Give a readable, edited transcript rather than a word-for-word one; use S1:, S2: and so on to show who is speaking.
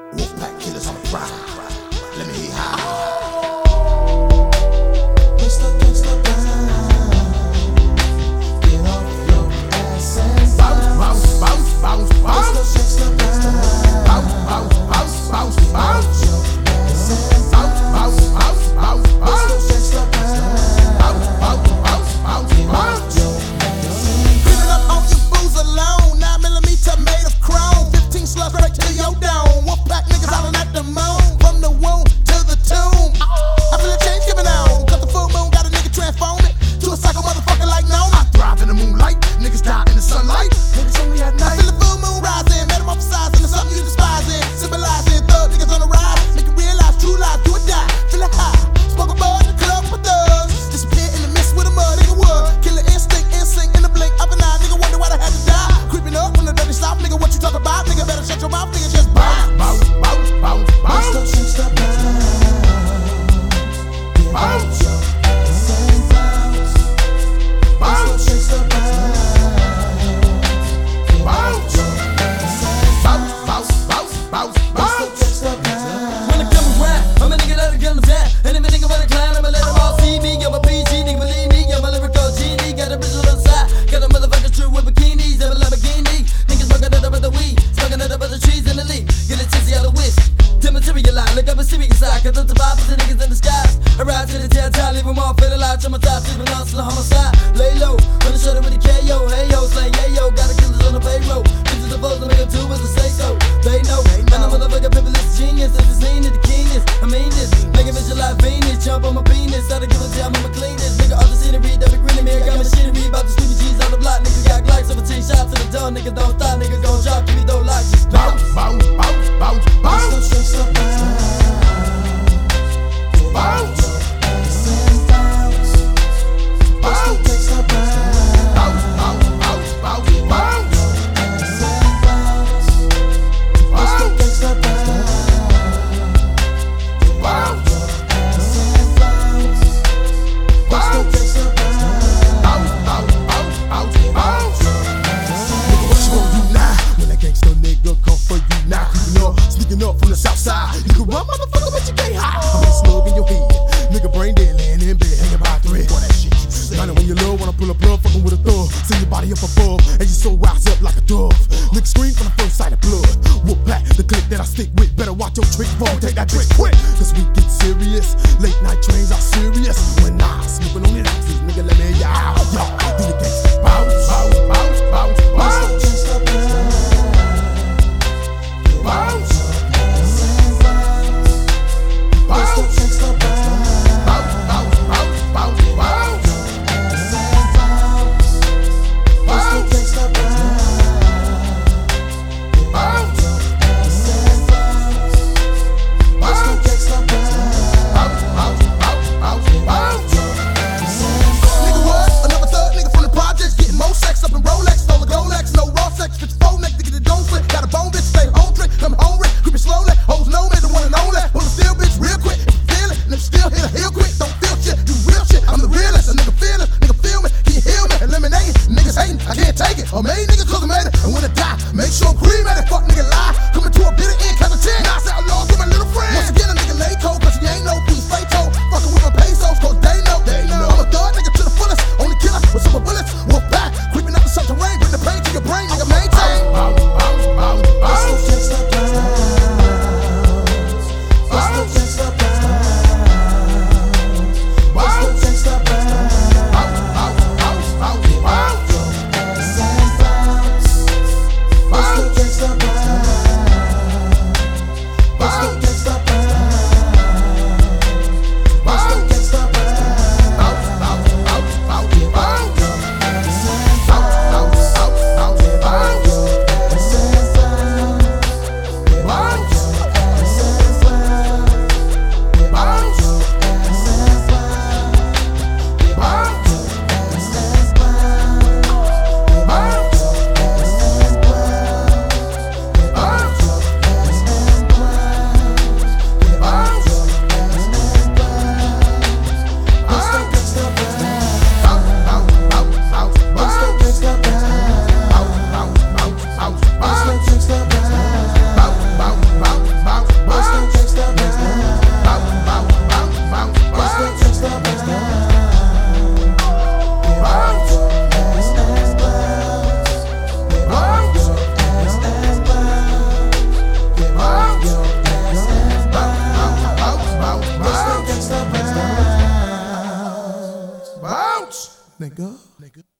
S1: Wolfpack killers on the prowl. Let me hear how.
S2: Lay low, on the shoulder with the KO, hey yo, slang yayo, got a killers on the payroll. Bitches supposed to make them do as I say so. They know, and the motherfucker people is genius, this is seen the keenness. I mean this, make a visualize Venus, jump on my penis, gotta give a damn, I'ma clean this. Nigga, all the scenery that be grinning me, I got machinery about the sleepy G's on the block. Nigga got Glock, 17 shots to the door, nigga don't stop, nigga gon' drop, give me don't lock, just bounce, bounce, bounce, bounce, bounce. Bounce.
S1: Up from the south side, you can run, motherfucker, but you can't hide. I'm in smoke in your head, nigga, brain dead, laying in bed, hanging by a thread. Boy, that shit you say. I know when you love, when I pull a plug, fucking with a thug. Send your body up above, and your soul rise up like a dove. Nigga scream from the first sight of blood. Whoop back, the click that I stick with. Better watch your trick, phone, take that trick quick. Cause we get serious, late night trains are serious. When I smoking on it, nigga, let me y'all, do the gangsta bounce, bounce, bounce, bounce, bounce. Bounce. I made niggas cause I made it, and when I die, make sure I'm cremated. Fuck nigga lie, coming to a bitter end, count to 10. Now I say outlaws with my little friend. Once again, a nigga lay cold, cause he ain't no piece fake toe. Fucking with my pesos, cause they know. I'm a thug nigga to the fullest, only killer with super bullets. Wolf back, creeping up the subterranean, bring the pain to your brain, nigga maintain. Bounce, bounce, bounce, bounce. Bounce. nigga.